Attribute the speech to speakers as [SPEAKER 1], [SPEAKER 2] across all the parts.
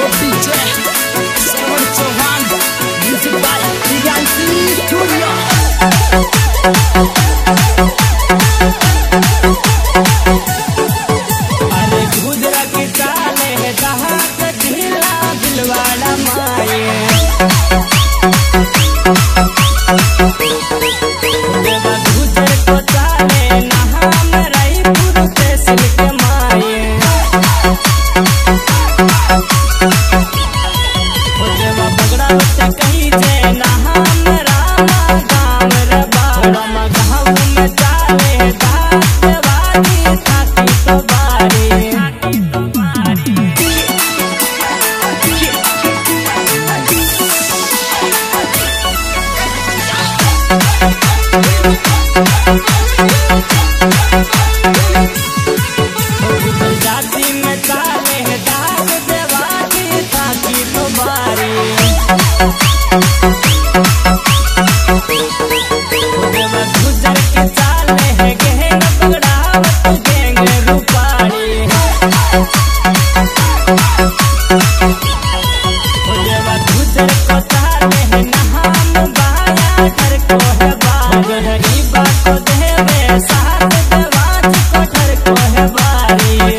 [SPEAKER 1] DJ Sarwan Chauhan, music by Priyanshi Studio. अरे गुजरा की चाले है जहाँ से ढीला दिलवाड़ा माए गुजर को चाले नहा मराई पुरते सिल्क माए बगड़ा होते कहीं जे नहा रामा गाँव रे बाबा गाँव में चाले दात वाली थाकी तो बारी जाति में चाले दात देवाली थाकी तो बारी गुजर के चाले है गहन पगड़ावत गेंग रूपाड़ी गुजर को चाले है नहाम बाया घर को है बारी बात को देवे साथ देवाज को घर को है बारी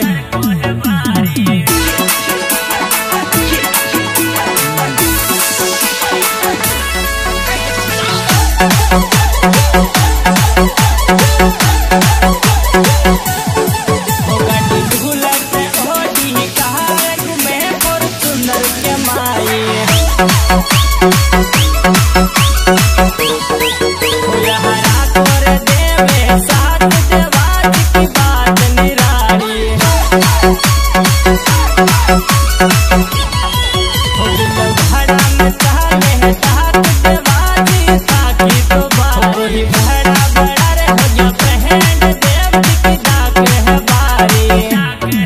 [SPEAKER 1] बड़ा रे हो गया पहन देव की डाक है बारी